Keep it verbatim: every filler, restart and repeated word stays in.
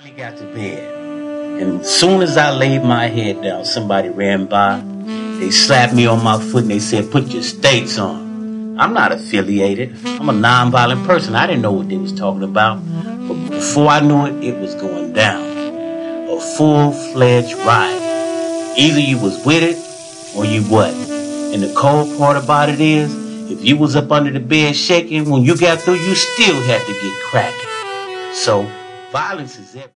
I got to bed. And as soon as I laid my head down, somebody ran by. They slapped me on my foot and they said, put your states on. I'm not affiliated. I'm a nonviolent person. I didn't know what they was talking about. But before I knew it, it was going down. A full-fledged riot. Either you was with it or you wasn't. And the cold part about it is, if you was up under the bed shaking, when you got through, you still had to get cracking. So, violence is everything.